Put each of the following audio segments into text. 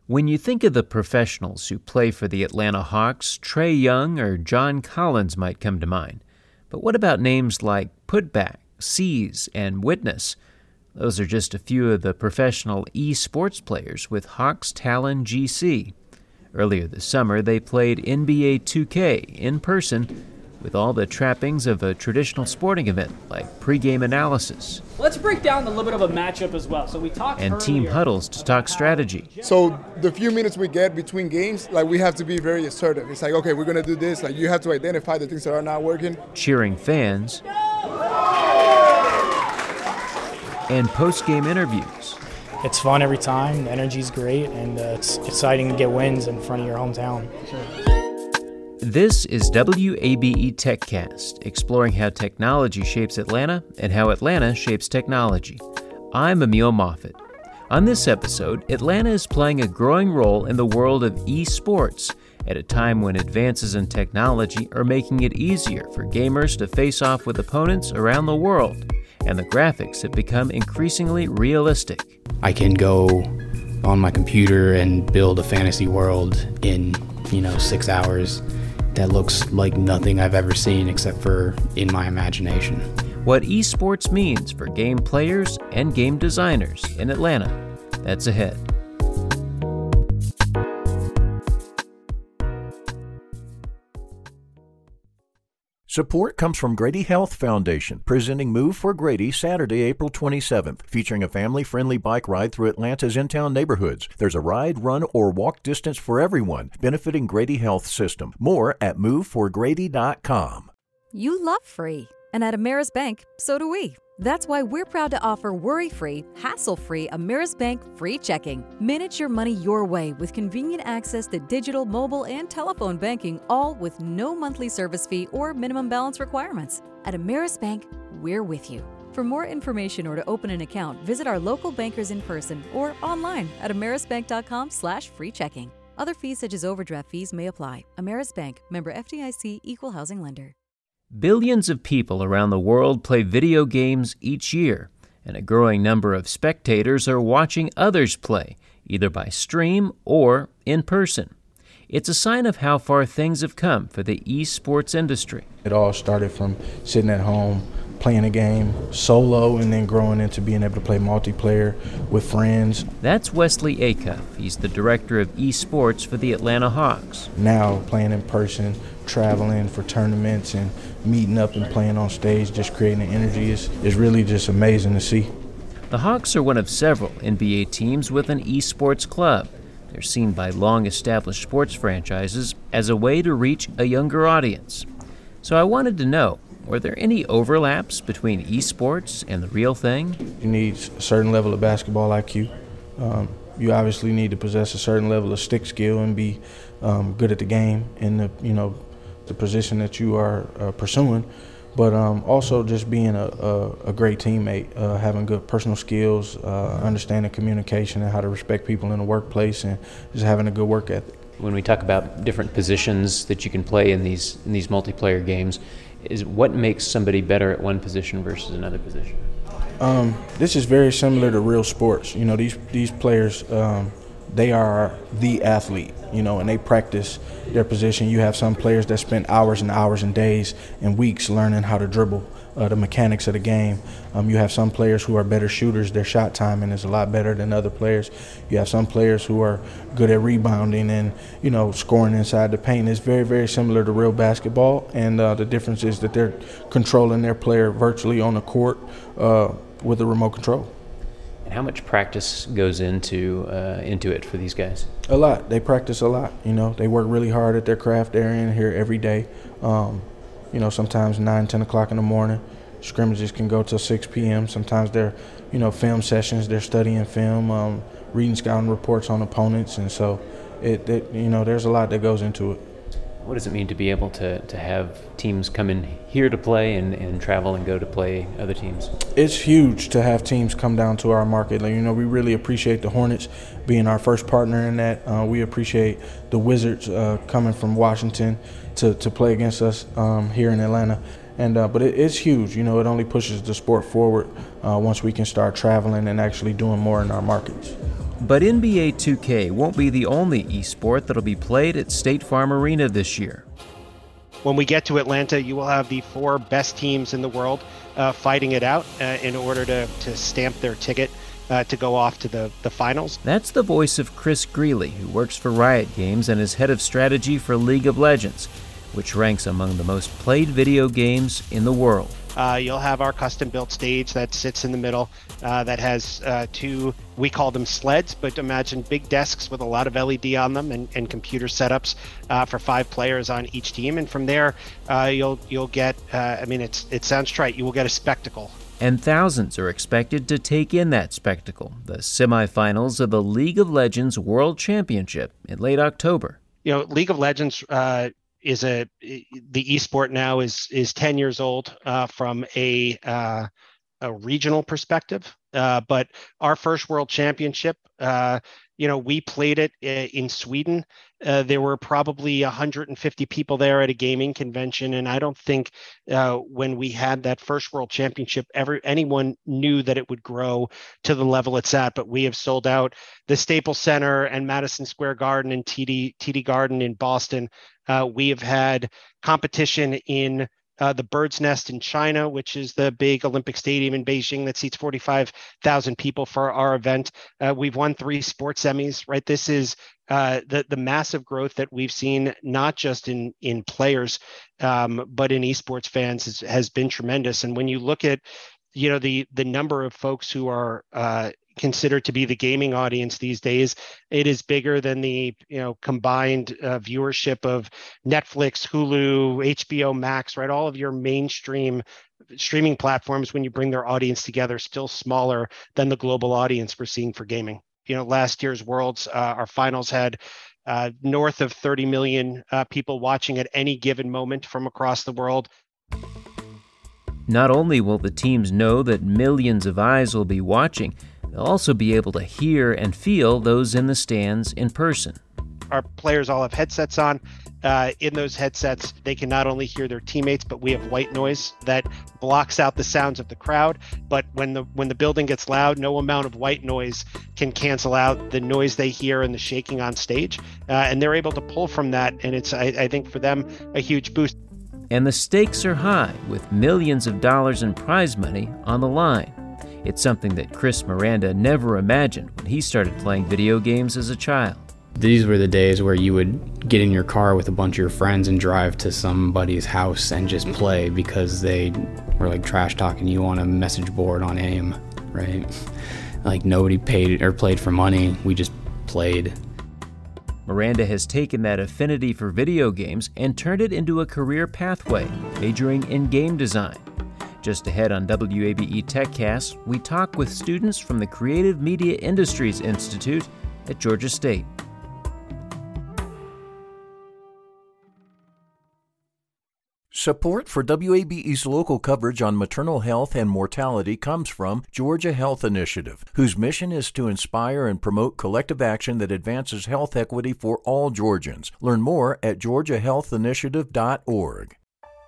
When you think of the professionals who play for the Atlanta Hawks, Trae Young or John Collins might come to mind. But what about names like Putback, Seas, and Witness? Those are just a few of the professional esports players with Hawks Talon GC. Earlier this summer, they played NBA 2K in person with all the trappings of a traditional sporting event, like pregame analysis. Let's break down a little bit of a matchup as well. So we talked and team huddles to talk strategy. So the few minutes we get between games, we have to be very assertive. It's like, okay, we're going to do this. You have to identify the things that are not working. Cheering fans. And post-game interviews. It's fun every time, the energy's great, and it's exciting to get wins in front of your hometown. This is WABE TechCast, exploring how technology shapes Atlanta and how Atlanta shapes technology. I'm Emil Moffitt. On this episode, Atlanta is playing a growing role in the world of esports at a time when advances in technology are making it easier for gamers to face off with opponents around the world, and the graphics have become increasingly realistic. I can go on my computer and build a fantasy world in, 6 hours. That looks like nothing I've ever seen except for in my imagination. What esports means for game players and game designers in Atlanta. That's ahead. Support comes from Grady Health Foundation, presenting Move for Grady Saturday, April 27th, featuring a family-friendly bike ride through Atlanta's in-town neighborhoods. There's a ride, run, or walk distance for everyone, benefiting Grady Health System. More at moveforgrady.com. You love free, and at Ameris Bank, so do we. That's why we're proud to offer worry-free, hassle-free Ameris Bank free checking. Manage your money your way with convenient access to digital, mobile, and telephone banking, all with no monthly service fee or minimum balance requirements. At Ameris Bank, we're with you. For more information or to open an account, visit our local bankers in person or online at amerisbank.com/free checking. Other fees such as overdraft fees may apply. Ameris Bank, member FDIC, equal housing lender. Billions of people around the world play video games each year, and a growing number of spectators are watching others play, either by stream or in person. It's a sign of how far things have come for the esports industry. It all started from sitting at home, playing a game solo, and then growing into being able to play multiplayer with friends. That's Wesley Acuff. He's the director of esports for the Atlanta Hawks. Now playing in person, traveling for tournaments and meeting up and playing on stage, just creating the energy is really just amazing to see. The Hawks are one of several NBA teams with an esports club. They're seen by long-established sports franchises as a way to reach a younger audience. So I wanted to know, were there any overlaps between esports and the real thing? You need a certain level of basketball IQ. You obviously need to possess a certain level of stick skill and be good at the game in the position that you are pursuing. But also just being a great teammate, having good personal skills, understanding communication and how to respect people in the workplace, and just having a good work ethic. When we talk about different positions that you can play in these multiplayer games, is what makes somebody better at one position versus another position? This is very similar to real sports. These players, they are the athlete, and they practice their position. You have some players that spend hours and hours and days and weeks learning how to dribble, the mechanics of the game. You have some players who are better shooters. Their shot timing is a lot better than other players. You have some players who are good at rebounding and, scoring inside the paint. It's very, very similar to real basketball, and the difference is that they're controlling their player virtually on the court with a remote control. And how much practice goes into it for these guys? A lot. They practice a lot. They work really hard at their craft. They're in here every day. Sometimes 9, 10 o'clock in the morning. Scrimmages can go till 6 p.m. Sometimes they're, film sessions. They're studying film, reading scouting reports on opponents, and so there's a lot that goes into it. What does it mean to be able to have teams come in here to play and travel and go to play other teams? It's huge to have teams come down to our market. We really appreciate the Hornets being our first partner in that. We appreciate the Wizards coming from Washington to play against us here in Atlanta. But it's huge. It only pushes the sport forward once we can start traveling and actually doing more in our markets. But NBA 2K won't be the only esport that'll be played at State Farm Arena this year. When we get to Atlanta, you will have the 4 best teams in the world fighting it out in order to stamp their ticket to go off to the finals. That's the voice of Chris Greeley, who works for Riot Games and is head of strategy for League of Legends, which ranks among the most played video games in the world. You'll have our custom-built stage that sits in the middle that has 2, we call them sleds, but imagine big desks with a lot of LED on them and computer setups for 5 players on each team. And from there, you'll get, it sounds trite, you will get a spectacle. And thousands are expected to take in that spectacle, the semifinals of the League of Legends World Championship in late October. League of Legends the esport now is 10 years old from a regional perspective, but our first World Championship, we played it in Sweden. There were probably 150 people there at a gaming convention, and I don't think when we had that first World Championship, anyone knew that it would grow to the level it's at. But we have sold out the Staples Center and Madison Square Garden and TD Garden in Boston. We have had competition in the Bird's Nest in China, which is the big Olympic stadium in Beijing that seats 45,000 people for our event. We've won 3 sports semis, right? This is the massive growth that we've seen, not just in players, but in esports fans has been tremendous. And when you look at, the number of folks who are considered to be the gaming audience these days, it is bigger than the combined viewership of Netflix, Hulu, HBO Max, right? All of your mainstream streaming platforms, when you bring their audience together, still smaller than the global audience we're seeing for gaming. Last year's Worlds, our finals had north of 30 million people watching at any given moment from across the world. Not only will the teams know that millions of eyes will be watching, they'll also be able to hear and feel those in the stands in person. Our players all have headsets on. In those headsets, they can not only hear their teammates, but we have white noise that blocks out the sounds of the crowd. But when the building gets loud, no amount of white noise can cancel out the noise they hear and the shaking on stage. And they're able to pull from that, and it's, I think, for them, a huge boost. And the stakes are high, with millions of dollars in prize money on the line. It's something that Chris Miranda never imagined when he started playing video games as a child. These were the days where you would get in your car with a bunch of your friends and drive to somebody's house and just play because they were like trash talking you on a message board on AIM, right? Like nobody paid or played for money, we just played. Miranda has taken that affinity for video games and turned it into a career pathway, majoring in game design. Just ahead on WABE TechCast, we talk with students from the Creative Media Industries Institute at Georgia State. Support for WABE's local coverage on maternal health and mortality comes from Georgia Health Initiative, whose mission is to inspire and promote collective action that advances health equity for all Georgians. Learn more at georgiahealthinitiative.org.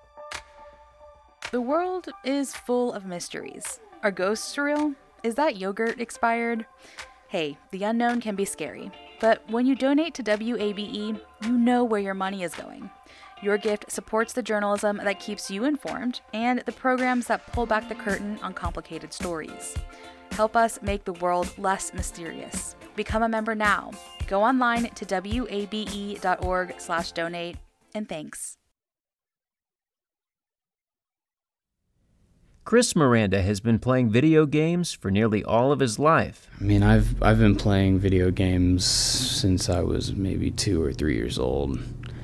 The world is full of mysteries. Are ghosts real? Is that yogurt expired? Hey, the unknown can be scary. But when you donate to WABE, you know where your money is going. Your gift supports the journalism that keeps you informed and the programs that pull back the curtain on complicated stories. Help us make the world less mysterious. Become a member now. Go online to wabe.org/donate, and thanks. Chris Miranda has been playing video games for nearly all of his life. I mean, I've been playing video games since I was maybe 2 or 3 years old.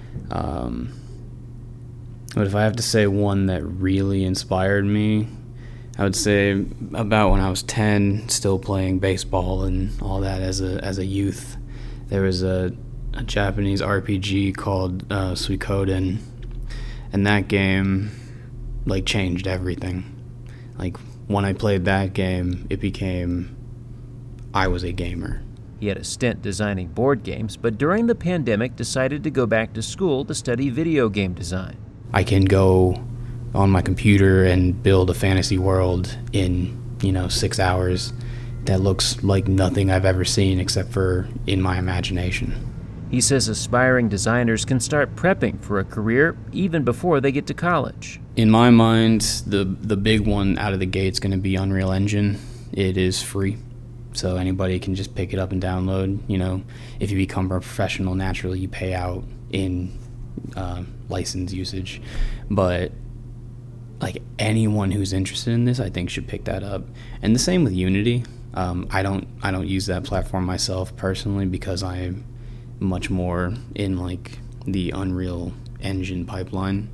But if I have to say one that really inspired me, I would say about when I was 10, still playing baseball and all that as a youth. There was a Japanese RPG called Suikoden, and that game changed everything. When I played that game, it became I was a gamer. He had a stint designing board games, but during the pandemic decided to go back to school to study video game design. I can go on my computer and build a fantasy world in, 6 hours that looks like nothing I've ever seen except for in my imagination. He says aspiring designers can start prepping for a career even before they get to college. In my mind, the big one out of the gate is going to be Unreal Engine. It is free, so anybody can just pick it up and download. You know, if you become a professional, naturally you pay out in license usage. But like anyone who's interested in this, I think should pick that up. And the same with Unity. I don't use that platform myself personally because I'm much more in like the Unreal Engine pipeline.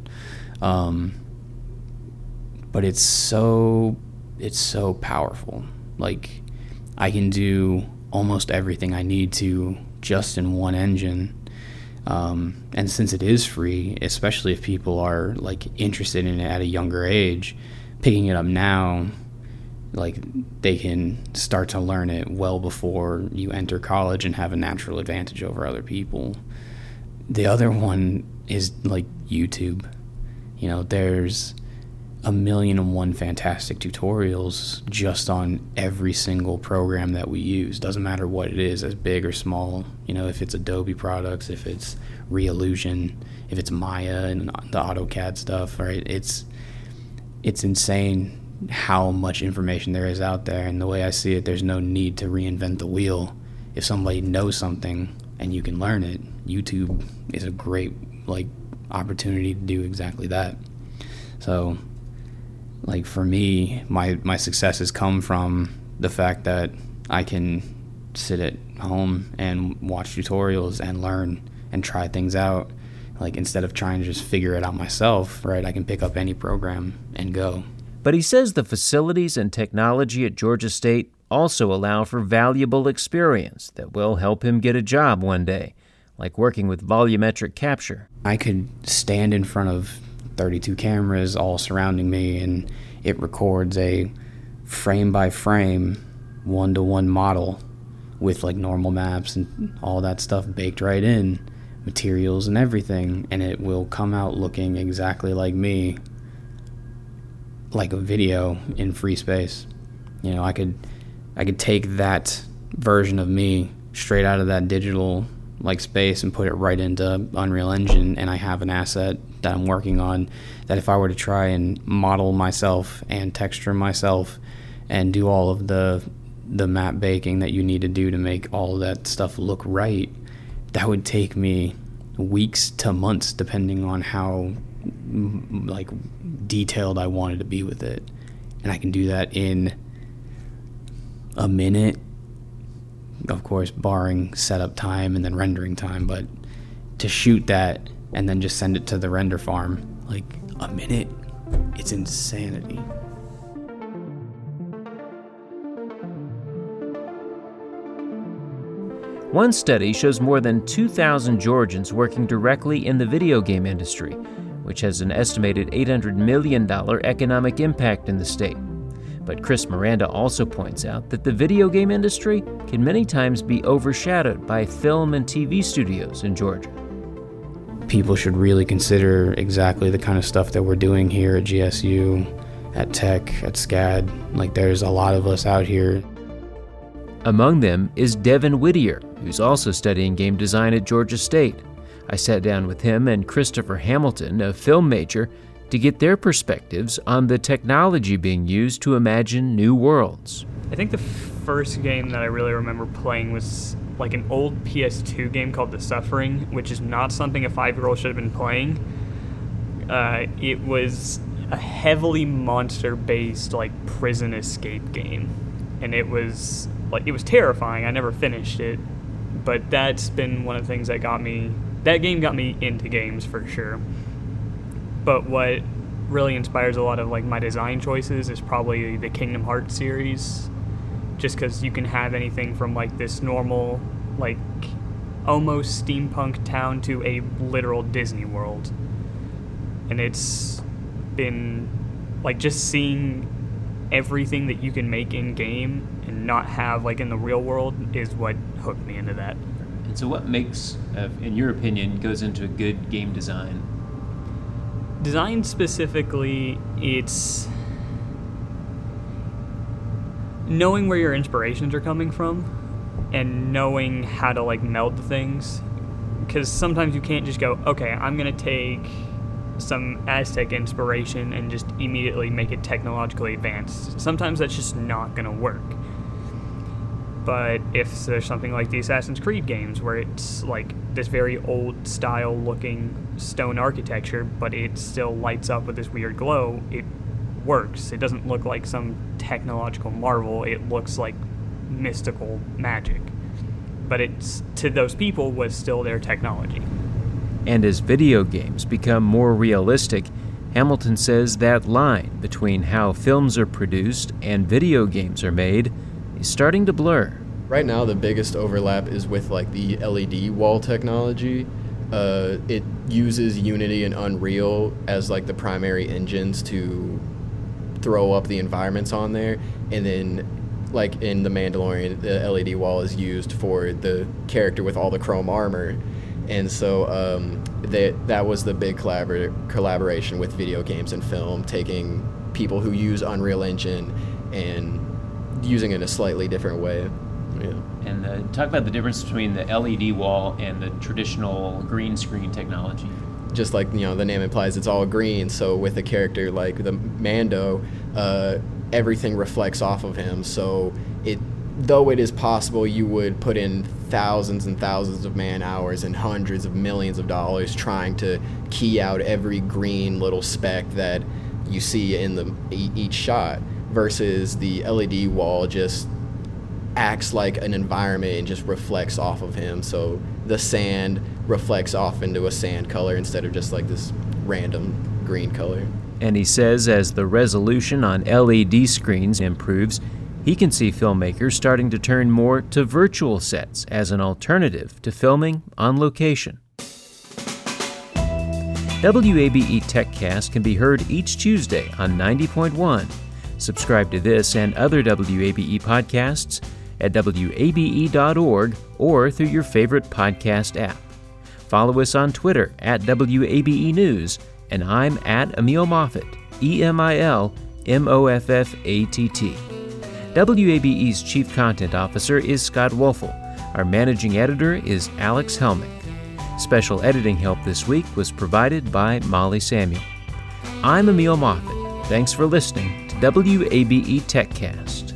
But it's so powerful. Like, I can do almost everything I need to just in one engine. And since it is free, especially if people are like interested in it at a younger age, picking it up now, like they can start to learn it well before you enter college and have a natural advantage over other people. The other one is like YouTube. You know, there's 1,000,001 fantastic tutorials just on every single program that we use. Doesn't matter what it is, as big or small. You know, if it's Adobe products, if it's Reallusion, if it's Maya and the AutoCAD stuff, right? It's insane how much information there is out there. And the way I see it, there's no need to reinvent the wheel. If somebody knows something and you can learn it, YouTube is a great like opportunity to do exactly that. So like for me, my success has come from the fact that I can sit at home and watch tutorials and learn and try things out. Like instead of trying to just figure it out myself, right? I can pick up any program and go. But he says the facilities and technology at Georgia State also allow for valuable experience that will help him get a job one day, like working with volumetric capture. I could stand in front of 32 cameras all surrounding me, and it records a frame-by-frame, one-to-one model with like normal maps and all that stuff baked right in, materials and everything, and it will come out looking exactly like me, like a video in free space. You know, I could take that version of me straight out of that digital like space and put it right into Unreal Engine, and I have an asset that I'm working on that if I were to try and model myself and texture myself and do all of the map baking that you need to do to make all of that stuff look right, that would take me weeks to months depending on how like detailed I wanted to be with it. And I can do that in a minute, of course barring setup time and then rendering time, but to shoot that and then just send it to the render farm, like a minute, it's insanity. One study shows more than 2,000 Georgians working directly in the video game industry, which has an estimated $800 million economic impact in the state. But Chris Miranda also points out that the video game industry can many times be overshadowed by film and TV studios in Georgia. People should really consider exactly the kind of stuff that we're doing here at GSU, at Tech, at SCAD. Like, there's a lot of us out here. Among them is Devin Whittier, who's also studying game design at Georgia State. I sat down with him and Christopher Hamilton, a film major, to get their perspectives on the technology being used to imagine new worlds. I think the first game that I really remember playing was like an old PS2 game called The Suffering, which is not something a 5-year-old should have been playing. It was a heavily monster-based like prison escape game, and it was terrifying. I never finished it, but that's been one of the things that game got me into games for sure. But what really inspires a lot of like my design choices is probably the Kingdom Hearts series, just because you can have anything from like this normal, like almost steampunk town to a literal Disney World. And it's been like just seeing everything that you can make in game and not have like in the real world is what hooked me into that. And so what makes, in your opinion, goes into a good game design? Design specifically, it's knowing where your inspirations are coming from and knowing how to like meld the things, because sometimes you can't just go, okay, I'm going to take some Aztec inspiration and just immediately make it technologically advanced. Sometimes that's just not going to work. But if there's something like the Assassin's Creed games where it's like this very old style looking stone architecture, but it still lights up with this weird glow, it works. It doesn't look like some technological marvel, it looks like mystical magic. But it's, to those people, was still their technology. And as video games become more realistic, Hamilton says that line between how films are produced and video games are made is starting to blur. Right now, the biggest overlap is with like the LED wall technology. It uses Unity and Unreal as like the primary engines to throw up the environments on there, and then like in The Mandalorian, the LED wall is used for the character with all the chrome armor. And so that was the big collaboration with video games and film, taking people who use Unreal Engine and using it in a slightly different way. Yeah. And talk about the difference between the LED wall and the traditional green screen technology. Just like, the name implies, it's all green. So with a character like the Mando, everything reflects off of him. So though it is possible you would put in thousands and thousands of man hours and hundreds of millions of dollars trying to key out every green little speck that you see in each shot, versus the LED wall just acts like an environment and just reflects off of him. So the sand reflects off into a sand color instead of just like this random green color. And he says as the resolution on LED screens improves, he can see filmmakers starting to turn more to virtual sets as an alternative to filming on location. WABE TechCast can be heard each Tuesday on 90.1. Subscribe to this and other WABE podcasts at wabe.org or through your favorite podcast app. Follow us on Twitter at WABE News, and I'm at Emil Moffatt, EMILMOFFATT. WABE's Chief Content Officer is Scott Wolfel. Our Managing Editor is Alex Helmick. Special editing help this week was provided by Molly Samuel. I'm Emil Moffatt. Thanks for listening to WABE TechCast.